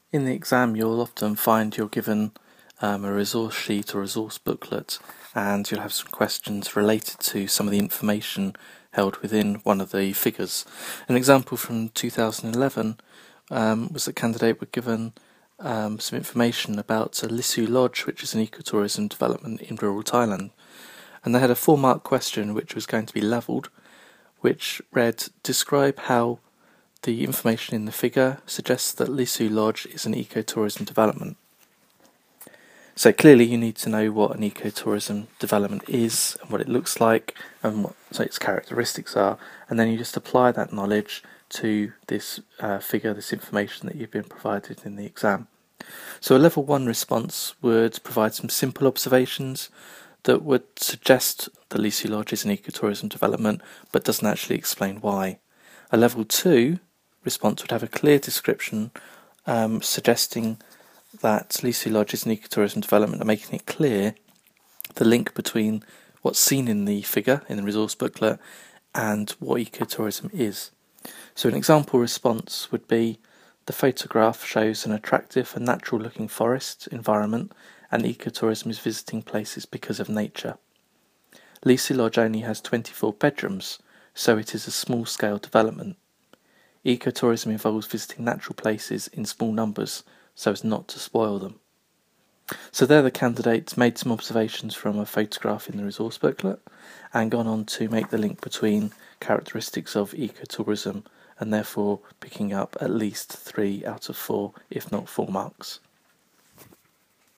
In the exam, you'll often find you're given a resource sheet or resource booklet, and you'll have some questions related to some of the information held within one of the figures. An example from 2011 was that candidate were given some information about Lisu Lodge, which is an ecotourism development in rural Thailand. And they had a 4-mark question which was going to be levelled, which read, describe how the information in the figure suggests that Lisu Lodge is an ecotourism development. So clearly you need to know what an ecotourism development is and what it looks like and what its characteristics are, and then you just apply that knowledge to this figure, this information that you've been provided in the exam. So a level 1 response would provide some simple observations that would suggest that Lisu Lodge is an ecotourism development but doesn't actually explain why. A level 2 response would have a clear description suggesting that Lisu Lodge is an ecotourism development and making it clear the link between what's seen in the figure, in the resource booklet, and what ecotourism is. So an example response would be, the photograph shows an attractive and natural looking forest environment, and ecotourism is visiting places because of nature. Lisu Lodge only has 24 bedrooms, so it is a small scale development. Ecotourism involves visiting natural places in small numbers so as not to spoil them. So there the candidates made some observations from a photograph in the resource booklet and gone on to make the link between characteristics of ecotourism and therefore picking up at least 3 out of 4, if not 4 marks.